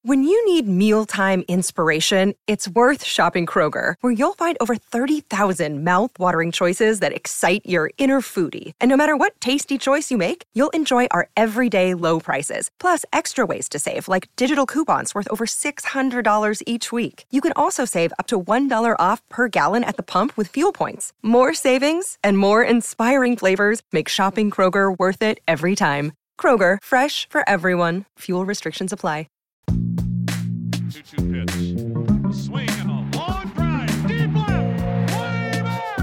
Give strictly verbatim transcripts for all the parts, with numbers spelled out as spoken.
When you need mealtime inspiration, it's worth shopping Kroger, where you'll find over thirty thousand mouth-watering choices that excite your inner foodie. And no matter what tasty choice you make, you'll enjoy our everyday low prices, plus extra ways to save, like digital coupons worth over six hundred dollars each week. You can also save up to one dollar off per gallon at the pump with fuel points. More savings and more inspiring flavors make shopping Kroger worth it every time. Kroger, fresh for everyone. Fuel restrictions apply. two two pitch. A swing and a long drive. Deep left. Way back.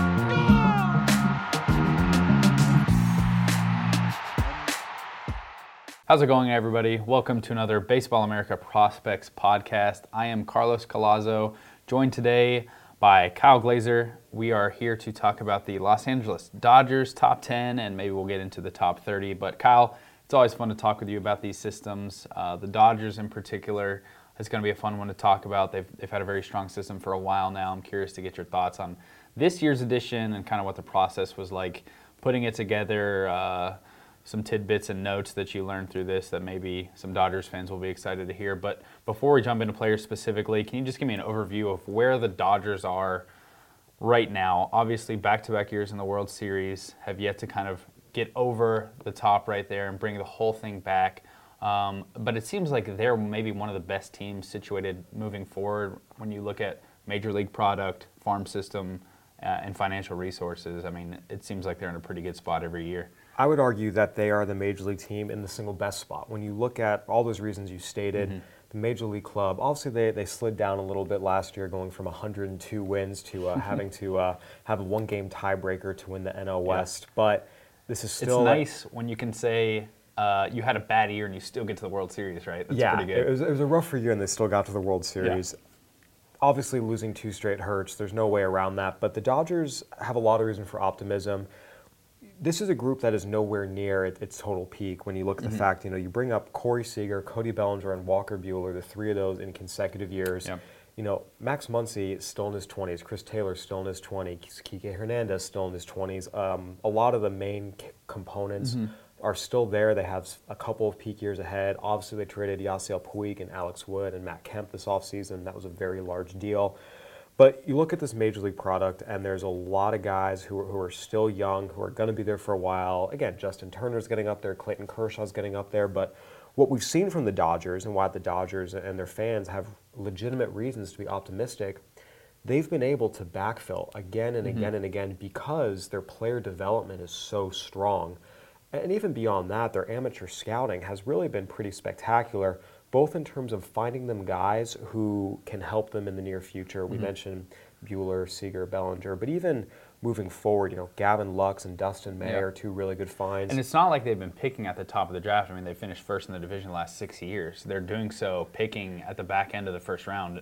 Gone. How's it going, everybody? Welcome to another Baseball America Prospects podcast. I am Carlos Collazo, joined today by Kyle Glaser. We are here to talk about the Los Angeles Dodgers top ten, and maybe we'll get into the top thirty. But Kyle, it's always fun to talk with you about these systems. Uh, the Dodgers in particular is going to be a fun one to talk about. They've, they've had a very strong system for a while now. I'm curious to get your thoughts on this year's edition and kind of what the process was like putting it together, uh, some tidbits and notes that you learned through this that maybe some Dodgers fans will be excited to hear. But before we jump into players specifically, can you just give me an overview of where the Dodgers are right now? Obviously, back-to-back years in the World Series have yet to kind of get over the top right there and bring the whole thing back. Um, but it seems like they're maybe one of the best teams situated moving forward when you look at major league product, farm system, uh, and financial resources. I mean, it seems like they're in a pretty good spot every year. I would argue that they are the major league team in the single best spot. When you look at all those reasons you stated, mm-hmm. the major league club, obviously they, they slid down a little bit last year, going from one hundred two wins to uh, having to uh, have a one-game tiebreaker to win the N L West. Yeah. But this is still... It's nice like, when you can say... Uh, you had a bad year and you still get to the World Series, right? That's yeah, pretty good. It was, it was a rougher year and they still got to the World Series. Yeah. Obviously, losing two straight hurts. There's no way around that. But the Dodgers have a lot of reason for optimism. This is a group that is nowhere near its, its total peak. When you look at the mm-hmm. fact, you know, you bring up Corey Seager, Cody Bellinger, and Walker Buehler, the three of those in consecutive years. Yeah. You know, Max Muncy is still in his twenties. Chris Taylor is still in his twenties. Kike Hernandez still in his twenties. Um, a lot of the main c- components mm-hmm. are still there. They have a couple of peak years ahead. Obviously, they traded Yasiel Puig and Alex Wood and Matt Kemp this offseason. That was a very large deal. But you look at this major league product, and there's a lot of guys who are, who are still young, who are going to be there for a while. Again, Justin Turner's getting up there. Clayton Kershaw's getting up there. But what we've seen from the Dodgers and why the Dodgers and their fans have legitimate reasons to be optimistic, they've been able to backfill again and mm-hmm. again and again because their player development is so strong. And even beyond that, their amateur scouting has really been pretty spectacular, both in terms of finding them guys who can help them in the near future. Mm-hmm. We mentioned Buehler, Seager, Bellinger, but even moving forward, you know, Gavin Lux and Dustin May yeah. are two really good finds. And it's not like they've been picking at the top of the draft. I mean, they finished first in the division the last six years. They're doing so picking at the back end of the first round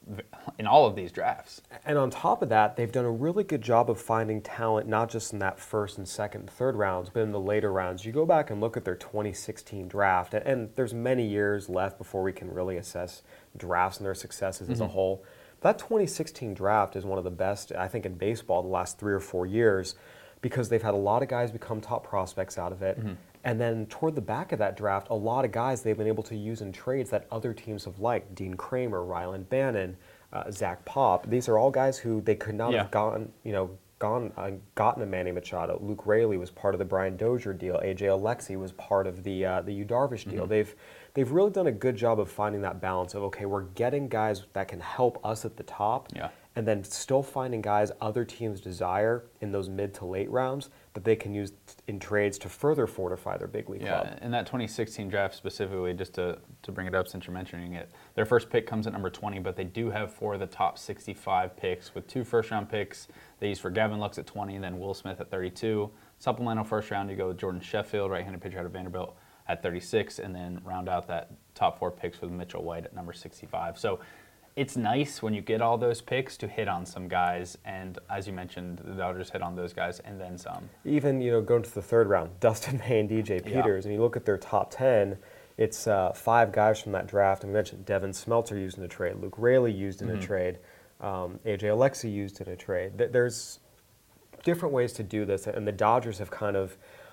in all of these drafts. And on top of that, they've done a really good job of finding talent, not just in that first and second and third rounds, but in the later rounds. You go back and look at their twenty sixteen draft, and there's many years left before we can really assess drafts and their successes mm-hmm. as a whole. That twenty sixteen draft is one of the best, I think, in baseball the last three or four years because they've had a lot of guys become top prospects out of it. Mm-hmm. And then toward the back of that draft, a lot of guys they've been able to use in trades that other teams have liked. Dean Kramer, Ryland Bannon, uh, Zach Pop. These are all guys who they could not yeah. have gotten, you know, gone uh, gotten a Manny Machado. Luke Raley was part of the Brian Dozier deal. A J Alexy was part of the uh, the Yu Darvish deal. Mm-hmm. They've they've really done a good job of finding that balance of, okay, we're getting guys that can help us at the top, yeah. and then still finding guys other teams desire in those mid to late rounds that they can use in trades to further fortify their big league yeah, club. In that twenty sixteen draft specifically, just to, to bring it up since you're mentioning it, their first pick comes at number twenty, but they do have four of the top sixty-five picks with two first-round picks. They use for Gavin Lux at twenty and then Will Smith at thirty-two. Supplemental first round, you go with Jordan Sheffield, right-handed pitcher out of Vanderbilt, at thirty-six, and then round out that top four picks with Mitchell White at number sixty-five. So it's nice when you get all those picks to hit on some guys, and as you mentioned, the Dodgers hit on those guys and then some. Even, you know, going to the third round, Dustin May and D J Peters, yeah. and you look at their top ten, it's uh, five guys from that draft. And we mentioned Devin Smelter used in a trade, Luke Raley used in mm-hmm. a trade, um, A J Alexy used in a trade. There's different ways to do this, and the Dodgers have kind of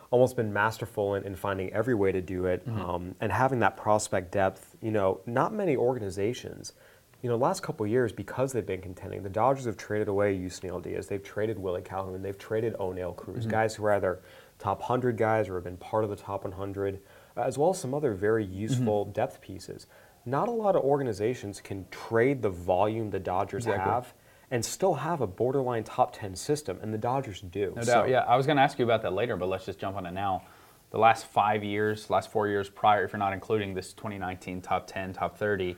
almost been masterful in, in finding every way to do it, Mm-hmm. um, and having that prospect depth. You know, not many organizations, you know, last couple of years, because they've been contending, the Dodgers have traded away Yusniel Diaz, they've traded Willie Calhoun, they've traded O'Neill Cruz, Mm-hmm. guys who are either top one hundred guys or have been part of the top one hundred, uh, as well as some other very useful Mm-hmm. depth pieces. Not a lot of organizations can trade the volume the Dodgers Exactly. have and still have a borderline top ten system, and the Dodgers do. No So- doubt. Yeah, I was going to ask you about that later, but let's just jump on it now. The last five years, last four years prior, if you're not including this twenty nineteen top ten, top thirty,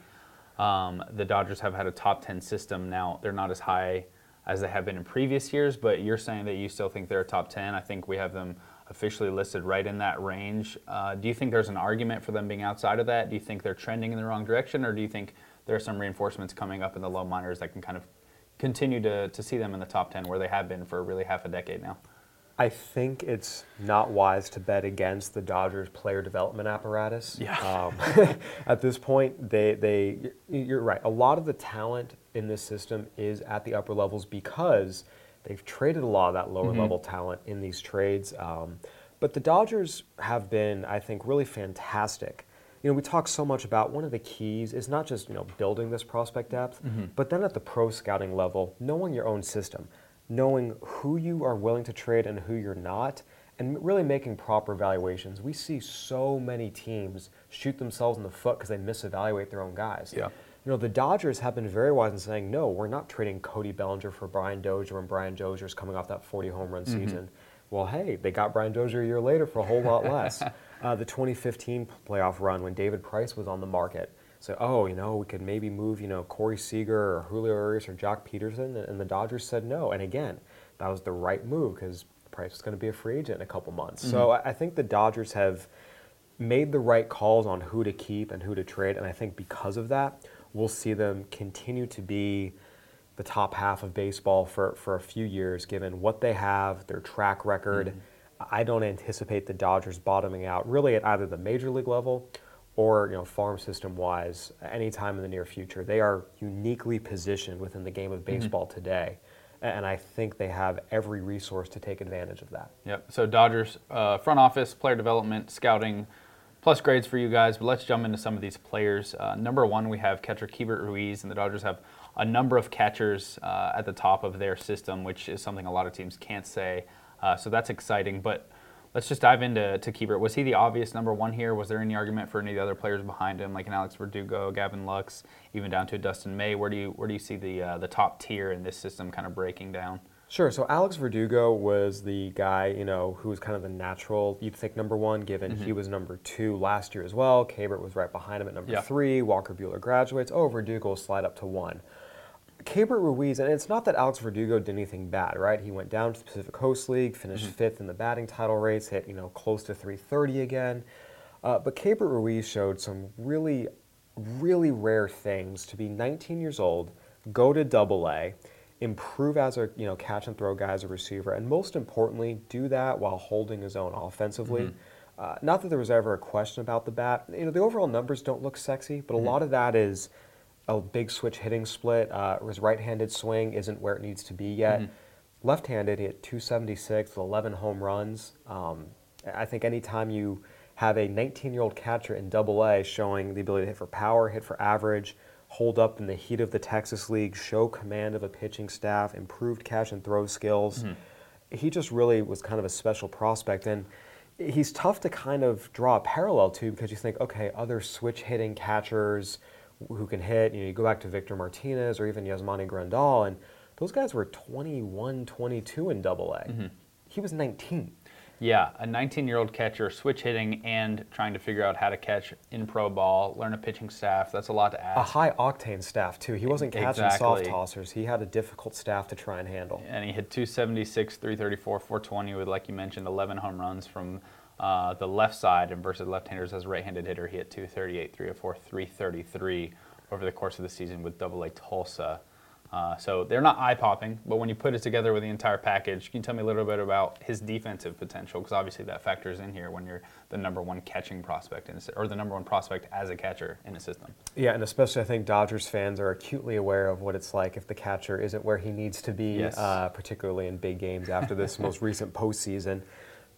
um, the Dodgers have had a top ten system. Now, they're not as high as they have been in previous years, but you're saying that you still think they're a top ten. I think we have them officially listed right in that range. Uh, do you think there's an argument for them being outside of that? Do you think they're trending in the wrong direction, or do you think there are some reinforcements coming up in the low minors that can kind of continue to, to see them in the top ten where they have been for really half a decade now? I think it's not wise to bet against the Dodgers player development apparatus. Yeah. Um, at this point, they, they, you're right. A lot of the talent in this system is at the upper levels because they've traded a lot of that lower Mm-hmm. level talent in these trades. Um, but the Dodgers have been, I think, really fantastic. You know, we talk so much about one of the keys is not just, you know, building this prospect depth, Mm-hmm. but then at the pro scouting level, knowing your own system, knowing who you are willing to trade and who you're not, and really making proper evaluations. We see so many teams shoot themselves in the foot because they misevaluate their own guys. Yeah. You know, the Dodgers have been very wise in saying, no, we're not trading Cody Bellinger for Brian Dozier when Brian Dozier's coming off that forty home run Mm-hmm. season. Well, hey, they got Brian Dozier a year later for a whole lot less. uh, the twenty fifteen playoff run when David Price was on the market. So, oh, you know, we could maybe move, you know, Corey Seager or Julio Urias or Jock Peterson, and, and the Dodgers said no. And again, that was the right move because Price was going to be a free agent in a couple months. Mm-hmm. So I, I think the Dodgers have made the right calls on who to keep and who to trade, and I think because of that, we'll see them continue to be the top half of baseball for, for a few years, given what they have, their track record. Mm-hmm. I don't anticipate the Dodgers bottoming out really at either the major league level or, you know, farm system wise anytime in the near future. They are uniquely positioned within the game of baseball Mm-hmm. today, and I think they have every resource to take advantage of that. Yep. So Dodgers uh, front office, player development, scouting, plus grades for you guys. But let's jump into some of these players. Uh, number one, we have catcher Keibert Ruiz, and the Dodgers have a number of catchers uh, at the top of their system, which is something a lot of teams can't say. Uh, so that's exciting. But let's just dive into to Keibert. Was he the obvious number one here? Was there any argument for any of the other players behind him, like an Alex Verdugo, Gavin Lux, even down to Dustin May? Where do you where do you see the uh, the top tier in this system kind of breaking down? Sure. So Alex Verdugo was the guy, you know, who was kind of the natural, you'd think, number one, given he was number two last year as well. Keibert was right behind him at number Yeah. three. Walker Buehler graduates. Oh, Verdugo will slide up to one. Keibert Ruiz, and it's not that Alex Verdugo did anything bad, right? He went down to the Pacific Coast League, finished fifth in the batting title race, hit, you know, close to three thirty again. Uh, but Keibert Ruiz showed some really, really rare things to be nineteen years old, go to Double A, improve as a, you know, catch and throw guy as a receiver, and most importantly, do that while holding his own offensively. Mm-hmm. Uh, not that there was ever a question about the bat. You know, the overall numbers don't look sexy, but a lot of that is a big switch hitting split. Uh, his right-handed swing isn't where it needs to be yet. Mm-hmm. Left-handed, he hit two seventy-six with eleven home runs. Um, I think anytime you have a nineteen-year-old catcher in Double A showing the ability to hit for power, hit for average, hold up in the heat of the Texas League, show command of a pitching staff, improved catch and throw skills, he just really was kind of a special prospect. And he's tough to kind of draw a parallel to because you think, okay, other switch hitting catchers who can hit, you know, you go back to Victor Martinez or even Yasmani Grandal, and those guys were twenty-one, twenty-two in Double A. He was nineteen. Yeah, a nineteen-year-old catcher, switch hitting and trying to figure out how to catch in pro ball, learn a pitching staff. That's a lot to A ask. high octane staff too. He wasn't catching Exactly. soft tossers. He had a difficult staff to try and handle. And he hit two seventy-six, three thirty-four, four twenty with, like you mentioned, eleven home runs from uh, the left side, and versus left-handers as a right-handed hitter, he hit two thirty-eight, three oh four, three thirty-three over the course of the season with Double A Tulsa. Uh, so they're not eye-popping, but when you put it together with the entire package, can you tell me a little bit about his defensive potential? Because obviously that factors in here when you're the number one catching prospect, in a, or the number one prospect as a catcher in a system. Yeah, and especially I think Dodgers fans are acutely aware of what it's like if the catcher isn't where he needs to be, Yes. uh, particularly in big games after this most recent postseason.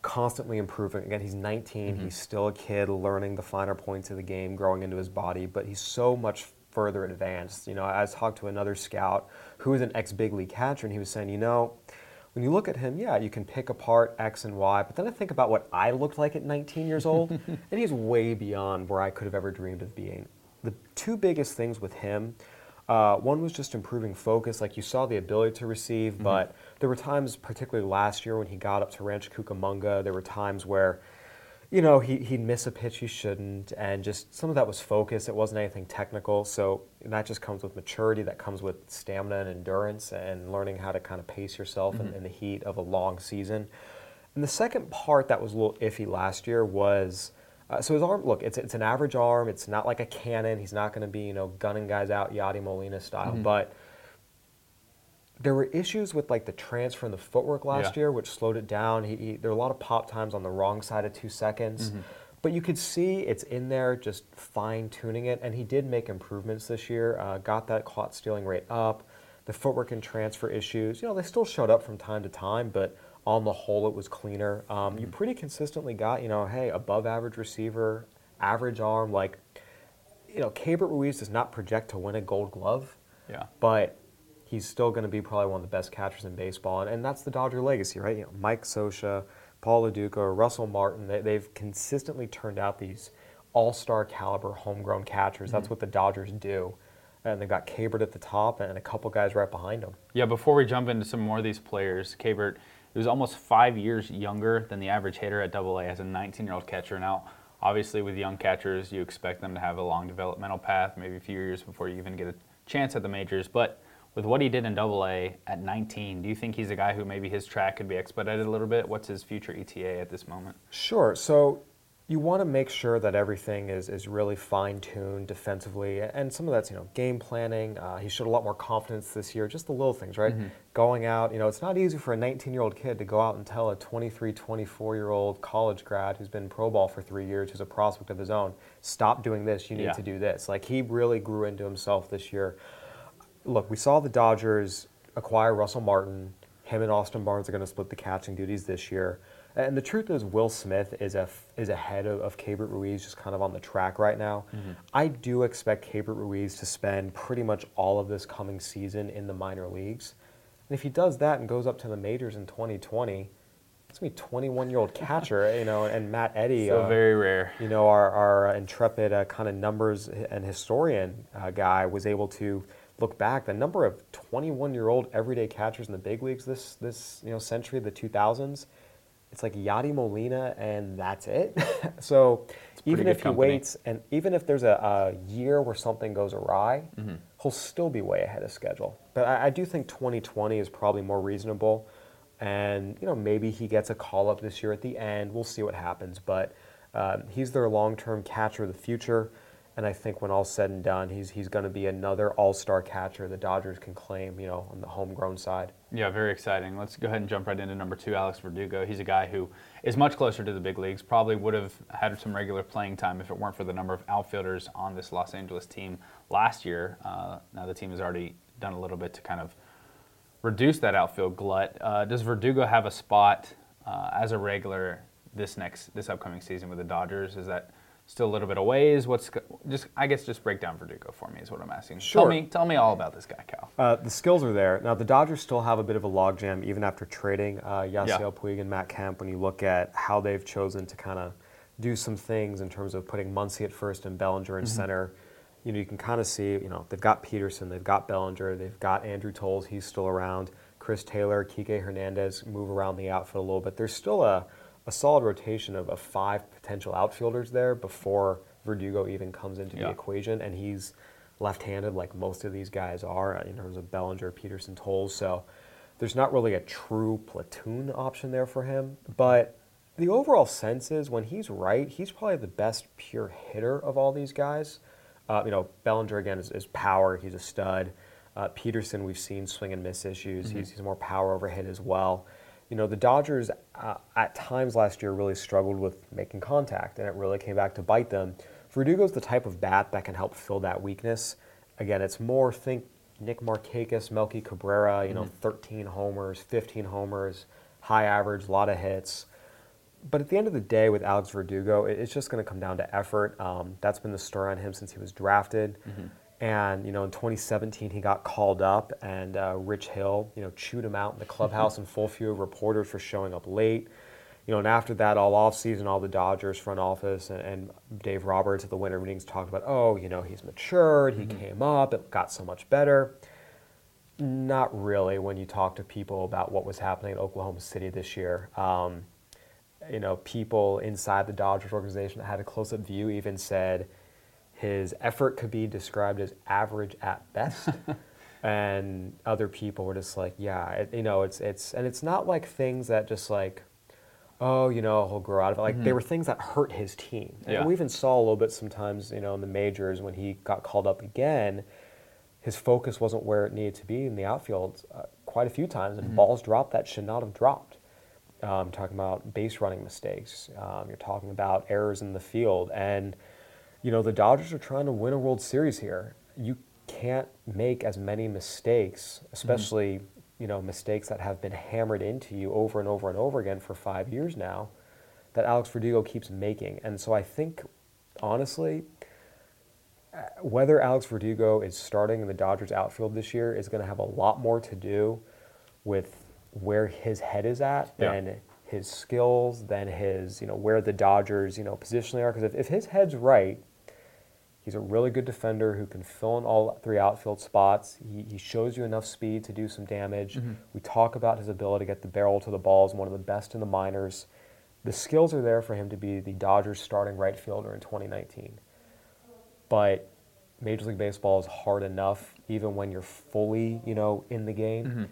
constantly improving. Again, he's nineteen. Mm-hmm. He's still a kid learning the finer points of the game, growing into his body, but he's so much further advanced. You know, I talked to another scout who is an ex-big league catcher, and he was saying, you know, when you look at him, yeah, you can pick apart X and Y, but then I think about what I looked like at nineteen years old, and he's way beyond where I could have ever dreamed of being. The two biggest things with him, uh, one was just improving focus. Like you saw the ability to receive, mm-hmm. but there were times, particularly last year when he got up to Rancho Cucamonga, there were times where, you know, he, he'd miss a pitch he shouldn't, and just some of that was focus. It wasn't anything technical, so that just comes with maturity. That comes with stamina and endurance and learning how to kind of pace yourself mm-hmm. in, in the heat of a long season. And the second part that was a little iffy last year was, uh, so his arm, look, it's it's an average arm. It's not like a cannon. He's not going to be, you know, gunning guys out Yadi Molina style, mm-hmm. but there were issues with like the transfer and the footwork last yeah. year, which slowed it down. He, he, there were a lot of pop times on the wrong side of two seconds. Mm-hmm. But you could see it's in there, just fine-tuning it. And he did make improvements this year, uh, got that caught stealing rate up. The footwork and transfer issues, you know, they still showed up from time to time, but on the whole, it was cleaner. Um, mm-hmm. You pretty consistently got, you know, hey, above-average receiver, average arm. Like, you know, Keibert Ruiz does not project to win a Gold Glove. Yeah. But he's still going to be probably one of the best catchers in baseball, and, and that's the Dodger legacy, right? You know, Mike Scioscia, Paul Lo Duca, Russell Martin, they, they've consistently turned out these all-star caliber homegrown catchers. Mm-hmm. That's what the Dodgers do. And they've got Keibert at the top and a couple guys right behind him. Yeah, before we jump into some more of these players, Keibert, he was almost five years younger than the average hitter at Double A as a nineteen-year-old catcher. Now, obviously with young catchers, you expect them to have a long developmental path, maybe a few years before you even get a chance at the majors, but with what he did in Double A at nineteen, do you think he's a guy who maybe his track could be expedited a little bit? What's his future E T A at this moment? Sure. So you want to make sure that everything is, is really fine-tuned defensively, and some of that's, you know, game planning. Uh, he showed a lot more confidence this year, just the little things, right? Mm-hmm. Going out, you know, it's not easy for a nineteen-year-old kid to go out and tell a twenty-three, twenty-four-year-old college grad who's been pro ball for three years, who's a prospect of his own, stop doing this, you need yeah. to do this. Like, he really grew into himself this year. Look, we saw the Dodgers acquire Russell Martin. Him and Austin Barnes are going to split the catching duties this year. And the truth is, Will Smith is a, is ahead of, of Keibert Ruiz, just kind of on the track right now. Mm-hmm. I do expect Keibert Ruiz to spend pretty much all of this coming season in the minor leagues. And if he does that and goes up to the majors in twenty twenty, it's going to be a twenty-one-year-old catcher, you know, and Matt Eddy. So uh, very rare. You know, our, our intrepid uh, kind of numbers and historian uh, guy was able to look back, the number of twenty-one-year-old everyday catchers in the big leagues this this you know century, the two thousands, it's like Yadi Molina, and that's it. So even if he company. waits, and even if there's a, a year where something goes awry, mm-hmm. he'll still be way ahead of schedule. But I, I do think twenty twenty is probably more reasonable, and you know maybe he gets a call up this year at the end. We'll see what happens, but um, he's their long-term catcher of the future. And I think when all's said and done, he's he's going to be another all-star catcher the Dodgers can claim, you know, on the homegrown side. Yeah, very exciting. Let's go ahead and jump right into number two, Alex Verdugo. He's a guy who is much closer to the big leagues, probably would have had some regular playing time if it weren't for the number of outfielders on this Los Angeles team last year. Uh, now the team has already done a little bit to kind of reduce that outfield glut. Uh, does Verdugo have a spot uh, as a regular this next this upcoming season with the Dodgers? Is that still a little bit of ways? What's just? I guess just break down Verdugo for me is what I'm asking. Sure. Tell me, tell me all about this guy, Cal. Uh, the skills are there. Now the Dodgers still have a bit of a logjam even after trading uh, Yasiel yeah. Puig and Matt Kemp. When you look at how they've chosen to kind of do some things in terms of putting Muncy at first and Bellinger in mm-hmm. center, you know you can kind of see. You know they've got Peterson, they've got Bellinger, they've got Andrew Toles. He's still around. Chris Taylor, Kike Hernandez move around the outfield a little bit. There's still a a solid rotation of, of five potential outfielders there before Verdugo even comes into yeah. the equation, and he's left-handed like most of these guys are in terms of Bellinger, Peterson, Toles. So there's not really a true platoon option there for him. But the overall sense is when he's right, he's probably the best pure hitter of all these guys. Uh, you know, Bellinger again is, is power; he's a stud. Uh, Peterson, we've seen swing and miss issues. Mm-hmm. He's, he's more power over hit as well. You know, the Dodgers uh, at times last year really struggled with making contact, and it really came back to bite them. Verdugo's the type of bat that can help fill that weakness. Again, it's more, think Nick Markakis, Melky Cabrera, you know, mm-hmm. thirteen homers, fifteen homers, high average, a lot of hits. but at the end of the day, with Alex Verdugo, it, it's just going to come down to effort. Um, that's been the story on him since he was drafted. Mm-hmm. And, you know, in twenty seventeen, he got called up, and uh, Rich Hill, you know, chewed him out in the clubhouse in full view of reporters for showing up late. You know, and after that, all offseason, all the Dodgers front office and, and Dave Roberts at the winter meetings talked about, oh, you know, he's matured, he mm-hmm. came up, it got so much better. Not really when you talk to people about what was happening in Oklahoma City this year. Um, you know, people inside the Dodgers organization that had a close-up view even said his effort could be described as average at best. And other people were just like, yeah, it, you know, it's, it's, and it's not like things that just like, oh, you know, he'll grow out of it. Like, mm-hmm. they were things that hurt his team. And yeah. we even saw a little bit sometimes, you know, in the majors when he got called up again, his focus wasn't where it needed to be in the outfield uh, quite a few times, and mm-hmm. balls dropped that should not have dropped. Um, talking about base running mistakes. Um, you're talking about errors in the field. And, you know, the Dodgers are trying to win a World Series here. You can't make as many mistakes, especially, mm-hmm. you know, mistakes that have been hammered into you over and over and over again for five years now, that Alex Verdugo keeps making. And so I think, honestly, whether Alex Verdugo is starting in the Dodgers outfield this year is going to have a lot more to do with where his head is at yeah. than his skills, than his, you know, where the Dodgers, you know, positionally are. Because if, if his head's right, he's a really good defender who can fill in all three outfield spots. He, he shows you enough speed to do some damage. Mm-hmm. We talk about his ability to get the barrel to the ball as one of the best in the minors. The skills are there for him to be the Dodgers starting right fielder in twenty nineteen. But Major League Baseball is hard enough, even when you're fully, you know, in the game. Mm-hmm.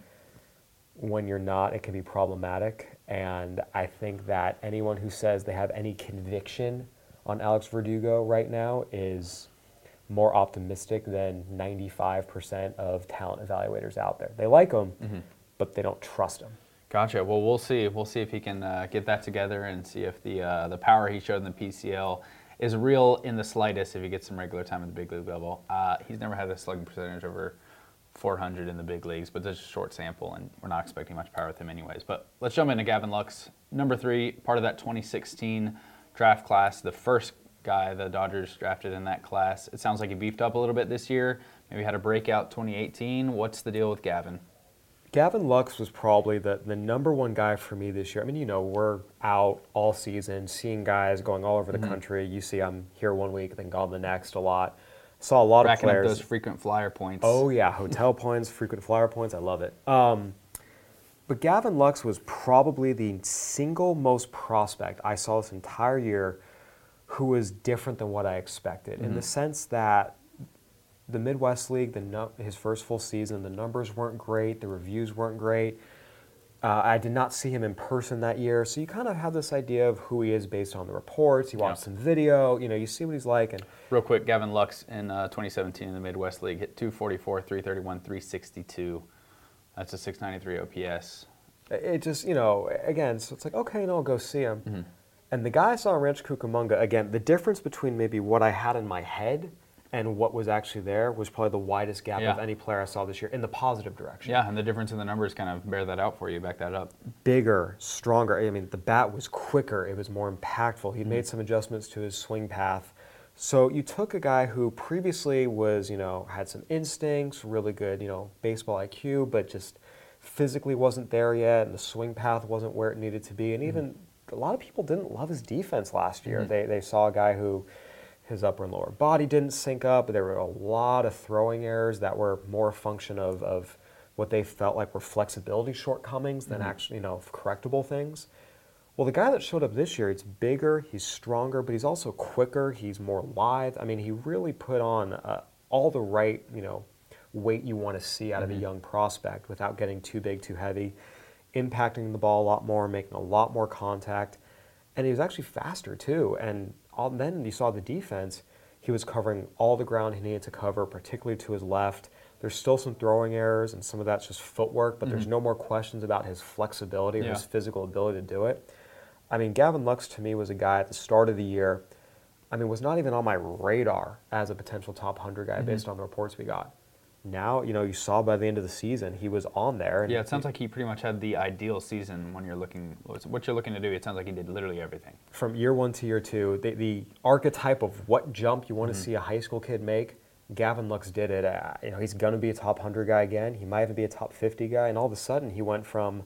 When you're not, it can be problematic. And I think that anyone who says they have any conviction on Alex Verdugo right now is more optimistic than ninety-five percent of talent evaluators out there. They like him, mm-hmm. but they don't trust him. Gotcha. Well, we'll see. We'll see if he can uh, get that together and see if the uh, the power he showed in the P C L is real in the slightest if he gets some regular time at the big league level. Uh, he's never had a slugging percentage over four hundred in the big leagues, but that's a short sample, and we're not expecting much power with him anyways. But let's jump into Gavin Lux, number three, part of that twenty sixteen draft class, the first guy the Dodgers drafted in that class. It sounds like he beefed up a little bit this year, maybe had a breakout twenty eighteen. What's the deal with Gavin? Gavin Lux was probably the, the number one guy for me this year. I mean, you know, we're out all season, seeing guys going all over the mm-hmm. country. You see I'm here one week, then gone the next a lot. Saw a lot Racking of players. Up those frequent flyer points. Oh, yeah, hotel points, frequent flyer points. I love it. Um, but Gavin Lux was probably the single most prospect I saw this entire year who was different than what I expected, mm-hmm. in the sense that the Midwest League, the no, his first full season, the numbers weren't great, the reviews weren't great. Uh, I did not see him in person that year, so you kind of have this idea of who he is based on the reports. You watch yeah. some video, you know, you see what he's like. And real quick, Gavin Lux in uh, twenty seventeen in the Midwest League hit two forty-four, three thirty-one, three sixty-two. That's a six ninety-three O P S. It just, you know, again, so it's like, okay, no, I'll go see him. Mm-hmm. And the guy I saw in Rancho Cucamonga, again, the difference between maybe what I had in my head and what was actually there was probably the widest gap yeah. of any player I saw this year in the positive direction. Yeah, and the difference in the numbers kind of bear that out for you, back that up. Bigger, stronger. I mean, the bat was quicker. It was more impactful. He mm-hmm. made some adjustments to his swing path. So you took a guy who previously was, you know, had some instincts, really good, you know, baseball I Q, but just physically wasn't there yet, and the swing path wasn't where it needed to be. And even mm-hmm. a lot of people didn't love his defense last year. Mm-hmm. They they saw a guy who his upper and lower body didn't sync up. There were a lot of throwing errors that were more a function of, of what they felt like were flexibility shortcomings than mm-hmm. actually, you know, correctable things. Well, the guy that showed up this year, it's bigger, he's stronger, but he's also quicker, he's more lithe. I mean, he really put on uh, all the right, you know, weight you want to see out mm-hmm. of a young prospect without getting too big, too heavy, impacting the ball a lot more, making a lot more contact. And he was actually faster, too. And all, then you saw the defense. He was covering all the ground he needed to cover, particularly to his left. There's still some throwing errors, and some of that's just footwork, but mm-hmm. there's no more questions about his flexibility or yeah. his physical ability to do it. I mean, Gavin Lux, to me, was a guy at the start of the year, I mean, was not even on my radar as a potential top one hundred guy mm-hmm. based on the reports we got. Now, you know, you saw by the end of the season, he was on there. And yeah, it sounds like he pretty much had the ideal season when you're looking, what you're looking to do. It sounds like he did literally everything. From year one to year two, the, the archetype of what jump you want Mm-hmm. to see a high school kid make, Gavin Lux did it. Uh, you know, he's going to be a top one hundred guy again. He might even be a top fifty guy. And all of a sudden, he went from,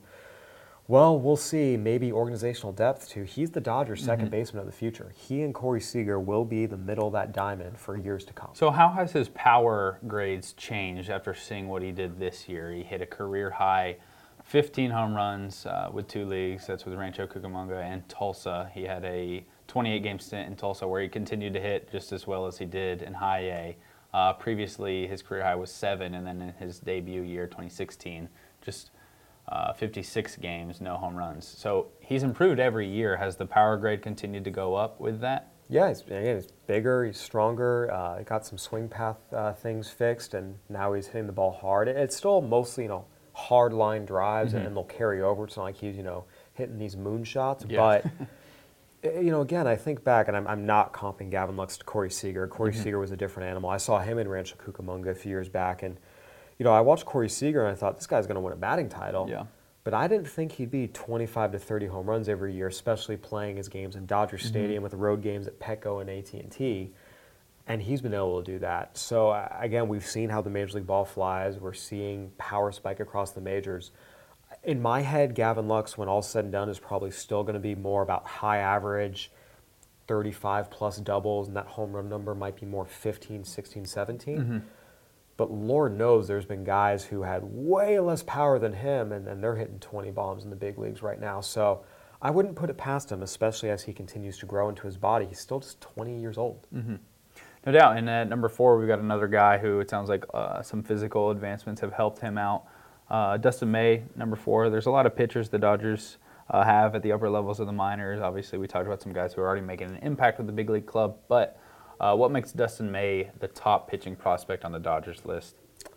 well, we'll see, maybe organizational depth to he's the Dodgers' second Mm-hmm. baseman of the future. He and Corey Seager will be the middle of that diamond for years to come. So how has his power grades changed after seeing what he did this year? He hit a career high fifteen home runs uh, with two leagues. That's with Rancho Cucamonga and Tulsa. He had a twenty-eight game stint in Tulsa where he continued to hit just as well as he did in high A. Uh, previously, his career high was seven, and then in his debut year, twenty sixteen, just uh, fifty-six games, no home runs. So he's improved every year. Has the power grade continued to go up with that? Yeah, he's, again, he's bigger, he's stronger, uh, he got some swing path uh, things fixed, and now he's hitting the ball hard. It's still mostly, you know, hard line drives, Mm-hmm. and they'll carry over. It's not like he's, you know, hitting these moonshots. Yeah. But, you know, again, I think back, and I'm, I'm not comping Gavin Lux to Corey Seager. Corey Mm-hmm. Seager was a different animal. I saw him in Rancho Cucamonga a few years back, and, you know, I watched Corey Seager, and I thought, this guy's going to win a batting title. Yeah. But I didn't think he'd be twenty-five to thirty home runs every year, especially playing his games in Dodger Mm-hmm. Stadium with the road games at Petco and A T and T. And he's been able to do that. So, uh, again, we've seen how the Major League ball flies. We're seeing power spike across the majors. In my head, Gavin Lux, when all's said and done, is probably still going to be more about high average, thirty-five plus doubles, and that home run number might be more fifteen, sixteen, seventeen. Mm-hmm. But Lord knows there's been guys who had way less power than him, and, and they're hitting twenty bombs in the big leagues right now. So I wouldn't put it past him, especially as he continues to grow into his body. He's still just twenty years old. Mm-hmm. No doubt. And at number four, we've got another guy who it sounds like uh, some physical advancements have helped him out. Uh, Dustin May, number four. There's a lot of pitchers the Dodgers uh, have at the upper levels of the minors. Obviously, we talked about some guys who are already making an impact with the big league club. But uh, what makes Dustin May the top pitching prospect on the Dodgers list?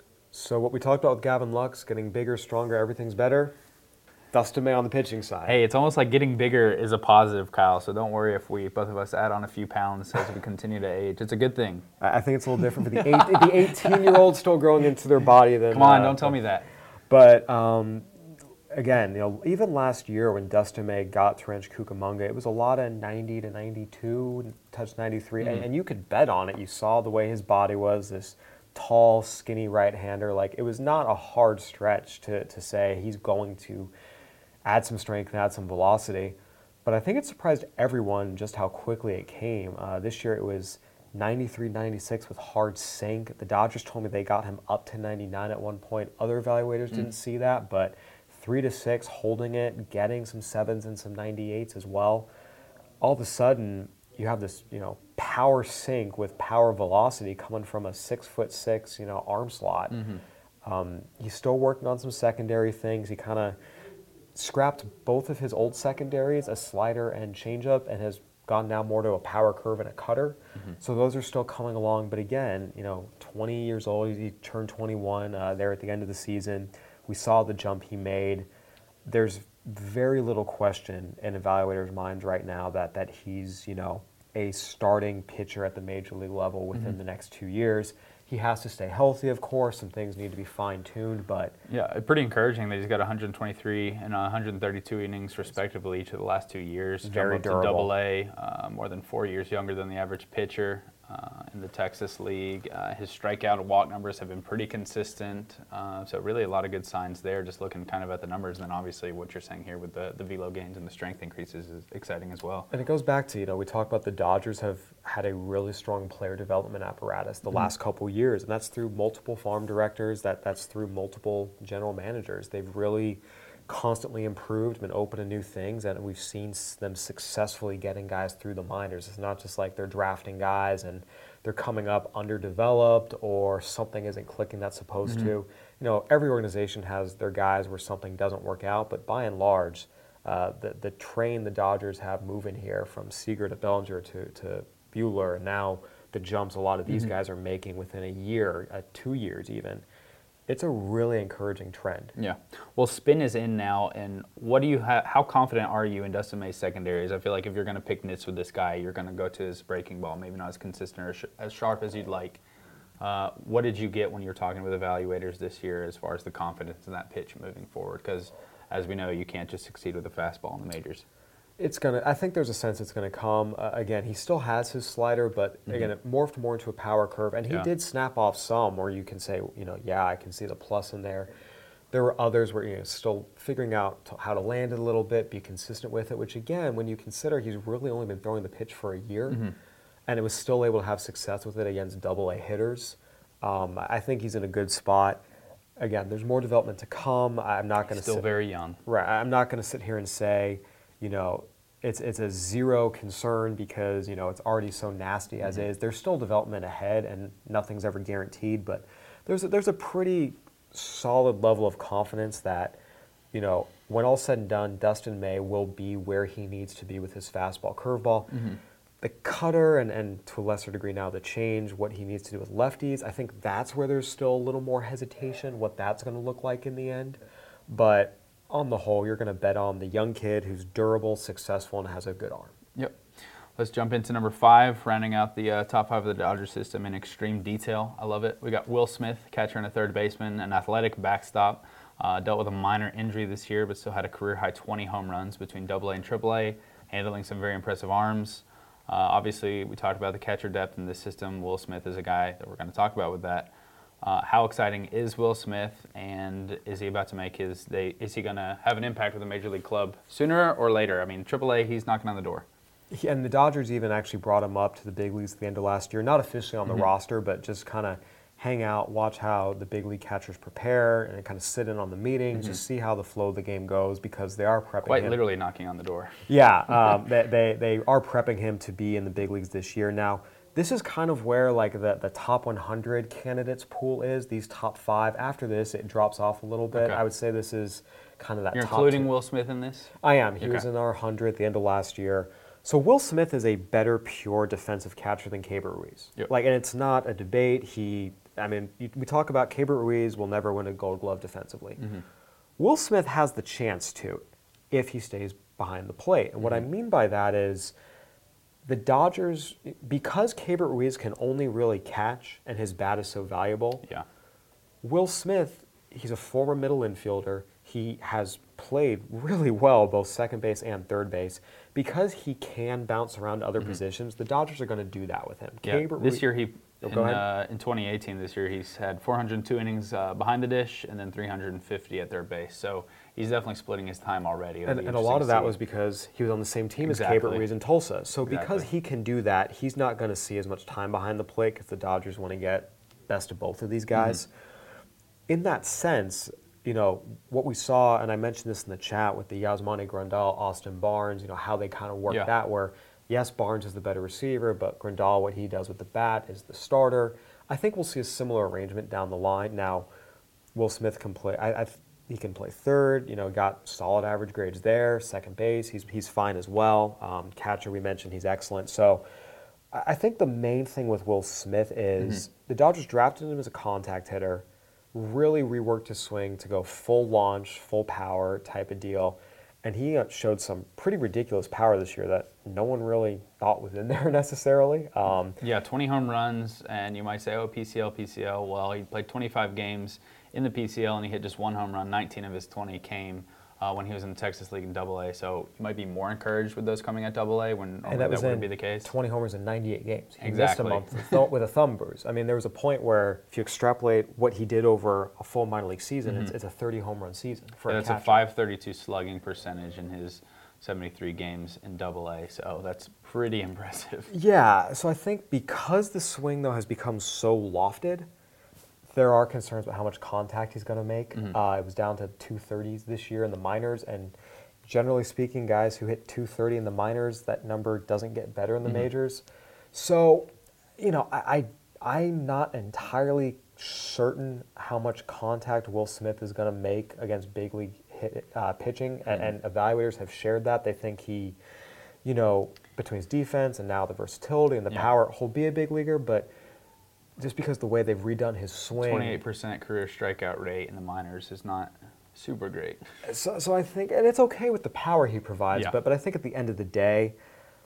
So what we talked about with Gavin Lux, getting bigger, stronger, everything's better. Dustin May on the pitching side. Hey, it's almost like getting bigger is a positive, Kyle. So don't worry if we, both of us, add on a few pounds as we continue to age. It's a good thing. I I think it's a little different for the eight, the eighteen-year-olds still growing into their body. Than, Come on, uh, don't tell me that. But um, again, you know, even last year when Dustin May got to Rancho Cucamonga, it was a lot of ninety to ninety-two, touched ninety-three, Mm-hmm. and, and you could bet on it. You saw the way his body was, this tall, skinny right-hander. Like, it was not a hard stretch to, to say he's going to add some strength and add some velocity. But I think it surprised everyone just how quickly it came. Uh, this year it was ninety-three, ninety-six with hard sink. The Dodgers told me they got him up to ninety-nine at one point. Other evaluators didn't see that, but three to six, holding it, getting some sevens and some ninety-eights as well. All of a sudden, you have this, you know, power sink with power velocity coming from a six foot six, you know, arm slot. Um, he's still working on some secondary things. He kind of scrapped both of his old secondaries, a slider and changeup, and has gone now more to a power curve and a cutter. So those are still coming along. But again, you know, twenty years old, he turned twenty-one uh, there at the end of the season. We saw the jump he made. There's very little question in evaluators' minds right now that that he's, you know, a starting pitcher at the major league level within Mm-hmm. the next two years. He has to stay healthy, of course. Some things need to be fine-tuned, but Yeah, pretty encouraging that he's got one hundred twenty-three and one hundred thirty-two innings respectively each of the last two years. Very Jump up to durable. Double A, uh, more than four years younger than the average pitcher uh, in the Texas League. Uh, his strikeout and walk numbers have been pretty consistent, uh, so really a lot of good signs there. Just looking kind of at the numbers, and then obviously what you're saying here with the the velo gains and the strength increases is exciting as well. And it goes back to, you know, we talk about the Dodgers have had a really strong player development apparatus the last couple years, and that's through multiple farm directors, that, that's through multiple general managers. They've really constantly improved, been open to new things, and we've seen s- them successfully getting guys through the minors. It's not just like they're drafting guys and they're coming up underdeveloped or something isn't clicking that's supposed to. You know, every organization has their guys where something doesn't work out, but by and large, uh, the, the train the Dodgers have moving here from Seager to Bellinger to, to Buehler, and now the jumps a lot of these guys are making within a year, uh, two years even, it's a really encouraging trend. Yeah. Well, spin is in now, and what do you ha- how confident are you in Dustin May's secondaries? I feel like if you're going to pick nits with this guy, you're going to go to his breaking ball, maybe not as consistent or sh- as sharp as you'd like. Uh, what did you get when you were talking with evaluators this year as far as the confidence in that pitch moving forward? Because, as we know, you can't just succeed with a fastball in the majors. It's gonna. I think there's a sense it's gonna come. Uh, again, he still has his slider, but mm-hmm. again, it morphed more into a power curve, and he yeah. did snap off some where you can say, you know, yeah, I can see the plus in there. There were others where you know still figuring out to, how to land it a little bit, be consistent with it. Which again, when you consider he's really only been throwing the pitch for a year, mm-hmm. and it was still able to have success with it against Double A hitters, um, I think he's in a good spot. Again, there's more development to come. I'm not going to still sit, very young. Right. I'm not going to sit here and say, you know, it's it's a zero concern because you know it's already so nasty as mm-hmm. is. There's still development ahead, and nothing's ever guaranteed. But there's a, there's a pretty solid level of confidence that, you know, when all's said and done, Dustin May will be where he needs to be with his fastball, curveball. Mm-hmm. The cutter, and, and to a lesser degree now the change, what he needs to do with lefties, I think that's where there's still a little more hesitation, what that's going to look like in the end. But on the whole, you're going to bet on the young kid who's durable, successful, and has a good arm. Yep. Let's jump into number five, rounding out the uh, top five of the Dodgers system in extreme detail. I love it. We got Will Smith, catcher and a third baseman, an athletic backstop. Uh, dealt with a minor injury this year, but still had a career-high twenty home runs between Double A and Triple A, handling some very impressive arms. Uh, obviously, we talked about the catcher depth in this system. Will Smith is a guy that we're going to talk about with that. Uh, how exciting is Will Smith, and is he about to make his day? Is he going to have an impact with a major league club sooner or later? I mean, Triple A, he's knocking on the door. Yeah, and the Dodgers even actually brought him up to the big leagues at the end of last year, not officially on the mm-hmm. roster, but just kind of hang out, watch how the big league catchers prepare, and kind of sit in on the meetings, mm-hmm. just see how the flow of the game goes, because they are prepping Quite him. literally knocking on the door. Yeah, um, they, they they are prepping him to be in the big leagues this year. Now, this is kind of where like the, the top one hundred candidates pool is, these top five. After this, it drops off a little bit. Okay. I would say this is kind of that You're top including two. Will Smith in this? I am. He okay. was in our one hundred at the end of last year. So Will Smith is a better pure defensive catcher than Keibert Ruiz. Yep. Like, and it's not a debate. He, I mean, we talk about Keibert Ruiz will never win a Gold Glove defensively. Mm-hmm. Will Smith has the chance to, if he stays behind the plate. And mm-hmm. what I mean by that is, the Dodgers, because Keibert Ruiz can only really catch, and his bat is so valuable. Yeah. Will Smith, he's a former middle infielder. He has played really well, both second base and third base. Because he can bounce around to other mm-hmm. positions, the Dodgers are going to do that with him. Yeah. Keibert This Ruiz, year, he oh, in, uh, in twenty eighteen, this year, he's had four hundred two innings uh, behind the dish and then three hundred fifty at third base. So he's definitely splitting his time already. And, and a lot of that was because he was on the same team exactly. as Keibert Ruiz in Tulsa. So exactly. because he can do that, he's not going to see as much time behind the plate because the Dodgers want to get best of both of these guys. Mm-hmm. In that sense, you know, what we saw, and I mentioned this in the chat with the Yasmani Grandal, Austin Barnes, you know, how they kind of work yeah. that where, yes, Barnes is the better receiver, but Grandal, what he does with the bat is the starter. I think we'll see a similar arrangement down the line. Now, Will Smith can play, I, I, he can play third, you know, got solid average grades there. Second base, he's, he's fine as well. Um, catcher, we mentioned, he's excellent. So I think the main thing with Will Smith is mm-hmm. the Dodgers drafted him as a contact hitter, really reworked his swing to go full launch, full power type of deal. And he showed some pretty ridiculous power this year that no one really thought was in there necessarily. Um, yeah, twenty home runs, and you might say, oh, P C L, P C L. Well, he played twenty-five games in the P C L, and he hit just one home run. nineteen of his twenty came uh, when he was in the Texas League in Double A. So you might be more encouraged with those coming at Double A when and that, was that wouldn't be the case. twenty homers in ninety-eight games. He exactly. missed a month with, with a thumb bruise. I mean, there was a point where if you extrapolate what he did over a full minor league season, mm-hmm. it's, it's a thirty home run season for yeah, a that's catcher. a five thirty-two slugging percentage in his seventy-three games in Double A. So that's pretty impressive. Yeah. So I think because the swing though has become so lofted, there are concerns about how much contact he's going to make. Mm-hmm. Uh, it was down to two thirties this year in the minors, and generally speaking, guys who hit two thirty in the minors, that number doesn't get better in the mm-hmm. majors. So, you know, I, I, I'm not entirely certain how much contact Will Smith is going to make against big league hit, uh, pitching, mm-hmm. and, and evaluators have shared that. They think he, you know, between his defense and now the versatility and the yeah. power, he'll be a big leaguer, but just because the way they've redone his swing. twenty-eight percent career strikeout rate in the minors is not super great. So, so I think, and it's okay with the power he provides, yeah. but but I think at the end of the day,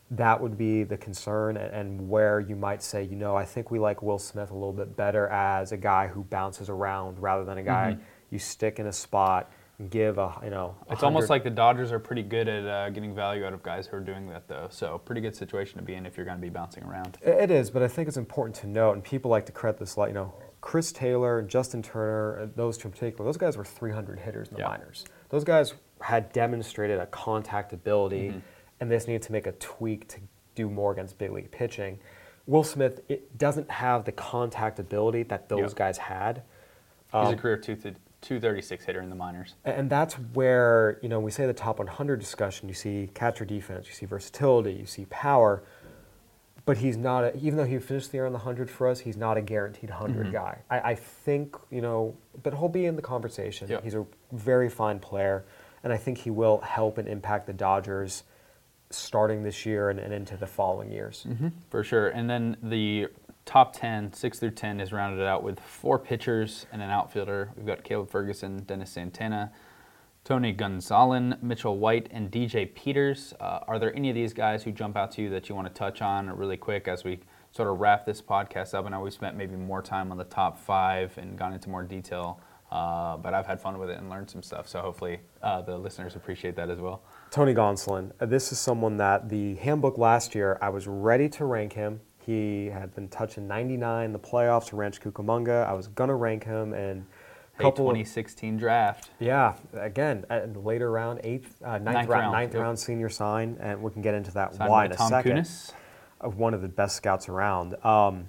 that would be the concern, and, and where you might say, you know, I think we like Will Smith a little bit better as a guy who bounces around rather than a guy Mm-hmm. you stick in a spot and give a, you know, a It's almost hundred- like the Dodgers are pretty good at uh, getting value out of guys who are doing that, though. So pretty good situation to be in if you're going to be bouncing around. It is, but I think it's important to note, and people like to credit this, like, you know, Chris Taylor and Justin Turner, uh, those two in particular, those guys were three hundred hitters in the Yeah. minors. Those guys had demonstrated a contact ability, Mm-hmm. and they just needed to make a tweak to do more against big league pitching. Will Smith, it doesn't have the contact ability that those Yep. guys had. He's Um, a career two thirty-six hitter in the minors. And that's where, you know, we say the top one hundred discussion, you see catcher defense, you see versatility, you see power, but he's not, a, even though he finished the year on the one hundred for us, he's not a guaranteed one hundred Mm-hmm. guy. I, I think, you know, but he'll be in the conversation. Yep. He's a very fine player, and I think he will help and impact the Dodgers starting this year and, and into the following years. Mm-hmm. For sure. And then the top ten, six through ten, is rounded out with four pitchers and an outfielder. We've got Caleb Ferguson, Dennis Santana, Tony Gonzalez, Mitchell White, and D J Peters. Uh, are there any of these guys who jump out to you that you want to touch on really quick as we sort of wrap this podcast up? I know we spent maybe more time on the top five and gone into more detail, uh, but I've had fun with it and learned some stuff, so hopefully uh, the listeners appreciate that as well. Tony Gonsolin. Uh, This is someone that the handbook last year, I was ready to rank him. He had been touching ninety-nine in the playoffs, Ranch Cucamonga. I was going to rank him, and a Hey, couple twenty of, sixteen draft. yeah, again, at the later round, eighth, uh, ninth, Ninth round, round, ninth yep. round senior sign, and we can get into that Signed why by in a Tom second. Kunis. Of one of the best scouts around. Um,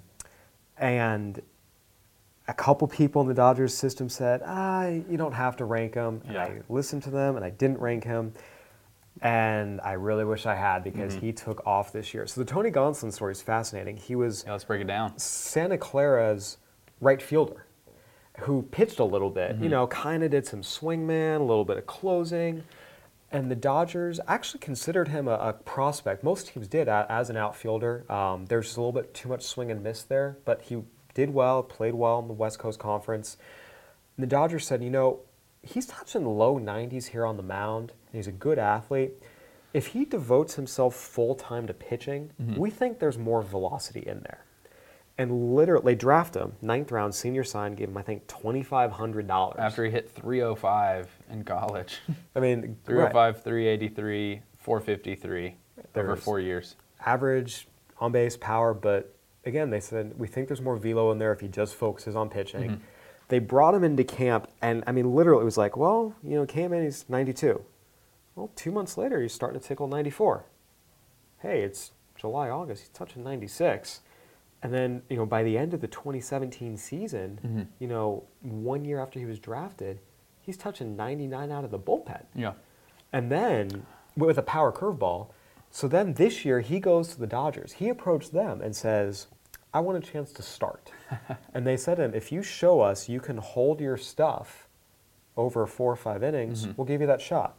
and a couple people in the Dodgers system said, ah, you don't have to rank him. And Yeah. I listened to them, and I didn't rank him. And I really wish I had, because Mm-hmm. he took off this year. So the Tony Gonsolin story is fascinating. He was Yeah, let's break it down. Santa Clara's right fielder who pitched a little bit, Mm-hmm. you know, kind of did some swingman, a little bit of closing. And the Dodgers actually considered him a, a prospect. Most teams did a, as an outfielder. Um, there's just a little bit too much swing and miss there, but he did well, played well in the West Coast Conference. And the Dodgers said, you know, he's touching the low nineties here on the mound. And he's a good athlete. If he devotes himself full-time to pitching, Mm-hmm. we think there's more velocity in there. And literally, they draft him, ninth round, senior sign, gave him, I think, twenty-five hundred dollars. After he hit three oh five in college. I mean, three oh right. five, three eighty-three, four fifty-three over There's- four years. average on-base power, but again, they said, we think there's more velo in there if he just focuses on pitching. Mm-hmm. They brought him into camp, and I mean, literally, it was like, well, you know, came in, he's ninety-two. Well, two months later, he's starting to tickle ninety-four. Hey, it's July, August, he's touching ninety-six. And then, you know, by the end of the twenty seventeen season, Mm-hmm. you know, one year after he was drafted, he's touching ninety-nine out of the bullpen. Yeah. And then, with a power curveball, so then this year he goes to the Dodgers. He approached them and says, I want a chance to start. And they said to him, if you show us you can hold your stuff over four or five innings, Mm-hmm. we'll give you that shot.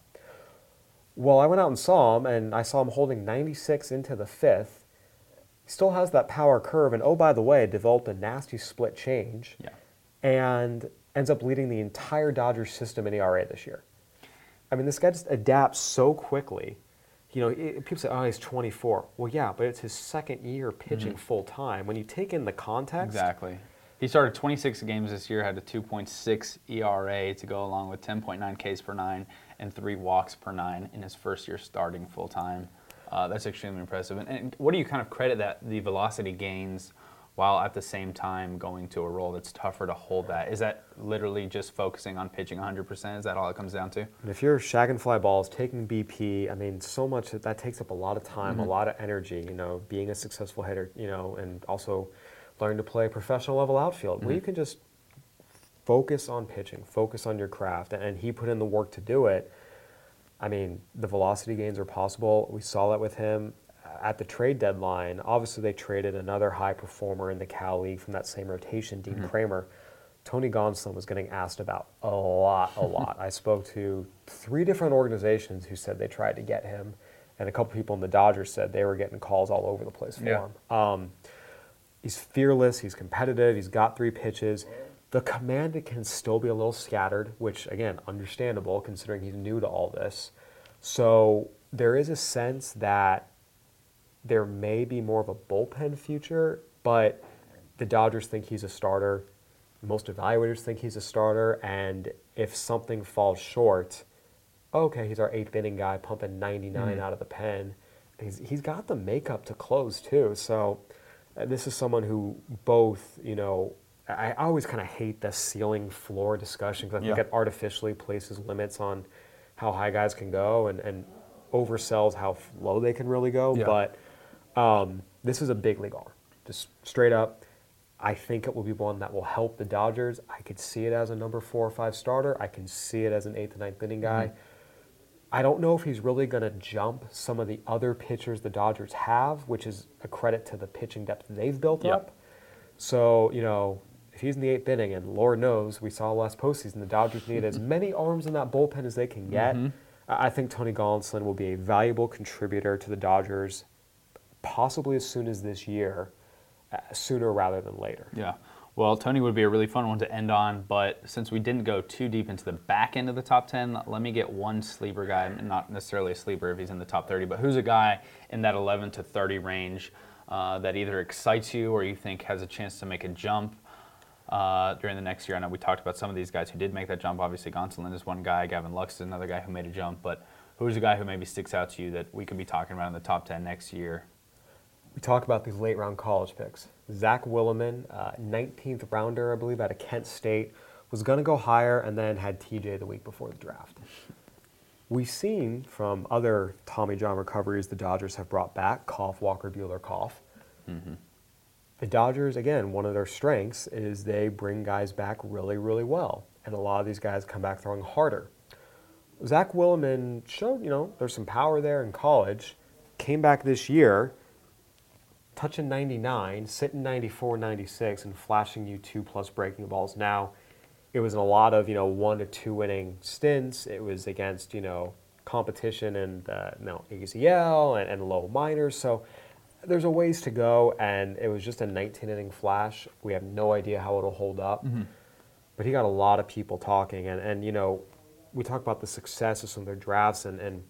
Well, I went out and saw him, and I saw him holding ninety-six into the fifth. He still has that power curve, and oh, by the way, developed a nasty split change. Yeah. And ends up leading the entire Dodgers system in E R A this year. I mean, this guy just adapts so quickly. You know, it, people say, oh, he's twenty-four. Well, yeah, but it's his second year pitching full time. When you take in the context, Exactly. He started twenty-six games this year, had a two point six E R A to go along with ten point nine Ks per nine and three walks per nine in his first year starting full time. Uh, that's extremely impressive. And, and what do you kind of credit that the velocity gains while at the same time going to a role that's tougher to hold that? Is that literally just focusing on pitching one hundred percent? Is that all it comes down to? and if you're shagging fly balls, taking B P, I mean, so much that, that takes up a lot of time, a lot of energy, you know, being a successful hitter, you know, and also learning to play professional level outfield, where you can just focus on pitching, focus on your craft, and, and he put in the work to do it. I mean, the velocity gains are possible. We saw that with him at the trade deadline. Obviously, they traded another high performer in the Cal League from that same rotation, Dean Kramer. Tony Gonsolin was getting asked about a lot, a lot. I spoke to three different organizations who said they tried to get him, and a couple people in the Dodgers said they were getting calls all over the place for Yeah. him. Um, he's fearless, he's competitive, he's got three pitches. The command can still be a little scattered, which, again, understandable considering he's new to all this. So there is a sense that there may be more of a bullpen future, but the Dodgers think he's a starter. Most evaluators think he's a starter, and if something falls short, okay, he's our eighth inning guy pumping ninety-nine Mm. out of the pen. He's, he's got the makeup to close too. So uh, this is someone who both, you know, I, I always kind of hate the ceiling floor discussion because I think Yeah. it artificially places limits on how high guys can go and, and oversells how low they can really go. Yeah. But um, this is a big league arm, just straight up. I think it will be one that will help the Dodgers. I could see it as a number four or five starter. I can see it as an eighth to ninth inning guy. Mm-hmm. I don't know if he's really going to jump some of the other pitchers the Dodgers have, which is a credit to the pitching depth they've built Yep. up. So, you know, if he's in the eighth inning, and Lord knows, we saw last postseason, the Dodgers need as many arms in that bullpen as they can get. Mm-hmm. I I think Tony Gonsolin will be a valuable contributor to the Dodgers, possibly as soon as this year, uh, sooner rather than later. Yeah. Well, Tony would be a really fun one to end on, but since we didn't go too deep into the back end of the top ten, let me get one sleeper guy, not necessarily a sleeper if he's in the top thirty, but who's a guy in that eleven to thirty range uh, that either excites you or you think has a chance to make a jump uh, during the next year. I know we talked about some of these guys who did make that jump. Obviously, Gonsolin is one guy. Gavin Lux is another guy who made a jump, but who's a guy who maybe sticks out to you that we could be talking about in the top ten next year? We talk about these late round college picks. Zach Williman, uh, nineteenth rounder, I believe, out of Kent State, was going to go higher and then had T J the week before the draft. We've seen from other Tommy John recoveries the Dodgers have brought back, cough, Walker Buehler, cough. Mm-hmm. The Dodgers, again, one of their strengths is they bring guys back really, really well. And a lot of these guys come back throwing harder. Zach Williman showed, you know, there's some power there in college, came back this year, touching ninety-nine, sitting ninety-four, ninety-six, and flashing you two plus breaking balls. Now, it was in a lot of, you know, one to two inning stints. It was against, you know, competition and, uh, you know, A Z L and, and low minors. So there's a ways to go, and it was just a nineteen inning flash. We have no idea how it'll hold up. Mm-hmm. But he got a lot of people talking. And, and, you know, we talk about the success of some of their drafts and, and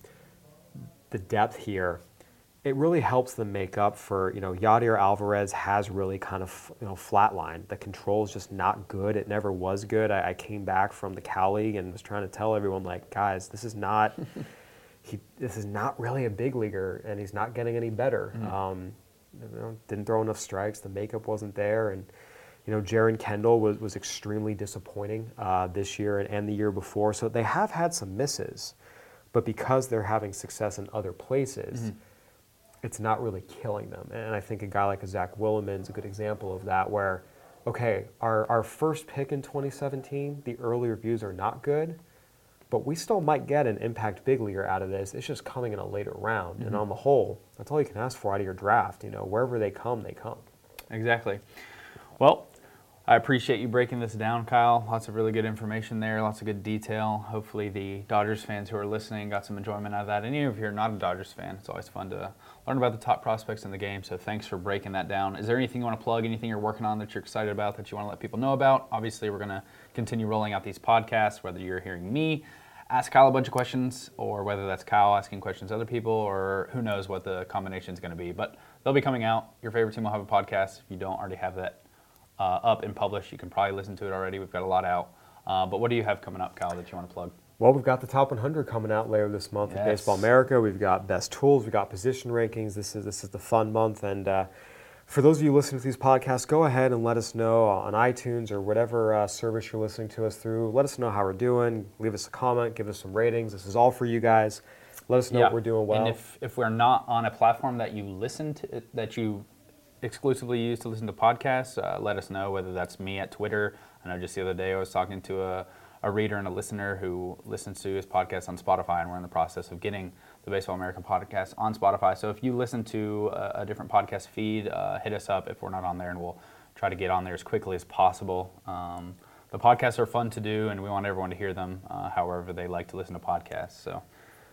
the depth here. It really helps them make up for, you know, Yadier Alvarez has really kind of, you know, flatlined. The control is just not good. It never was good. I, I came back from the Cal League and was trying to tell everyone, like, guys, this is not, he, this is not really a big leaguer, and he's not getting any better. Mm-hmm. Um, you know, didn't throw enough strikes. The makeup wasn't there, and you know, Jaron Kendall was, was extremely disappointing uh, this year and, and the year before. So they have had some misses, but because they're having success in other places. Mm-hmm. It's not really killing them. And I think a guy like a Zach Williman is a good example of that, where, okay, our, our first pick in twenty seventeen, the early reviews are not good, but we still might get an impact big leaguer out of this. It's just coming in a later round. Mm-hmm. And on the whole, that's all you can ask for out of your draft. You know, wherever they come, they come. Exactly. Well, I appreciate you breaking this down, Kyle. Lots of really good information there, lots of good detail. Hopefully the Dodgers fans who are listening got some enjoyment out of that. And even if you're not a Dodgers fan, it's always fun to learn about the top prospects in the game. So thanks for breaking that down. Is there anything you want to plug, anything you're working on that you're excited about that you want to let people know about? Obviously, we're going to continue rolling out these podcasts, whether you're hearing me ask Kyle a bunch of questions or whether that's Kyle asking questions to other people, or who knows what the combination is going to be. But they'll be coming out. Your favorite team will have a podcast. If you don't already have that Uh, up and published, you can probably listen to it already. We've got a lot out. Uh, but what do you have coming up, Kyle, that you want to plug? Well, we've got the top one hundred coming out later this month Yes. at Baseball America. We've got best tools. We've got position rankings. This is this is the fun month. And uh, for those of you listening to these podcasts, go ahead and let us know on iTunes or whatever uh, service you're listening to us through. Let us know how we're doing. Leave us a comment. Give us some ratings. This is all for you guys. Let us know yeah. what we're doing well. And if, if we're not on a platform that you listen to, that you exclusively use to listen to podcasts, uh, let us know, whether that's me at Twitter. I know just the other day I was talking to a, a reader and a listener who listens to his podcast on Spotify, and we're in the process of getting the Baseball America podcast on Spotify. So if you listen to a, a different podcast feed, uh, hit us up if we're not on there, and we'll try to get on there as quickly as possible. Um, the podcasts are fun to do, and we want everyone to hear them uh, however they like to listen to podcasts. So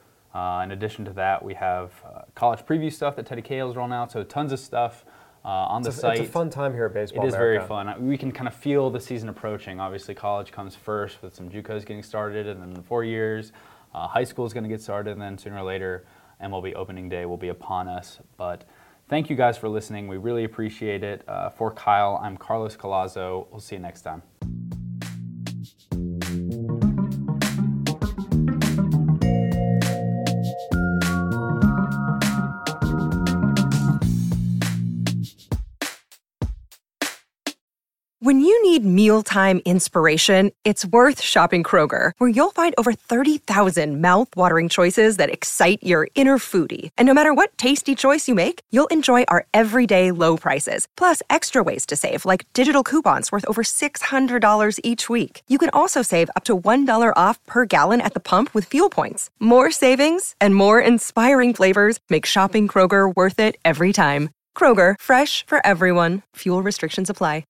uh, in addition to that, we have uh, college preview stuff that Teddy Cahill is rolling out, so tons of stuff. Uh, on it's the a, site. It's a fun time here at Baseball It is America. very fun. We can kind of feel the season approaching. Obviously, college comes first with some JUCOs getting started, and then in four years, uh, high school is going to get started, and then sooner or later, M L B opening day will be upon us. But Thank you guys for listening. We really appreciate it. Uh, for Kyle, I'm Carlos Collazo. We'll see you next time. When you need mealtime inspiration, it's worth shopping Kroger, where you'll find over thirty thousand mouth-watering choices that excite your inner foodie. And no matter what tasty choice you make, you'll enjoy our everyday low prices, plus extra ways to save, like digital coupons worth over six hundred dollars each week. You can also save up to one dollar off per gallon at the pump with fuel points. More savings and more inspiring flavors make shopping Kroger worth it every time. Kroger, fresh for everyone. Fuel restrictions apply.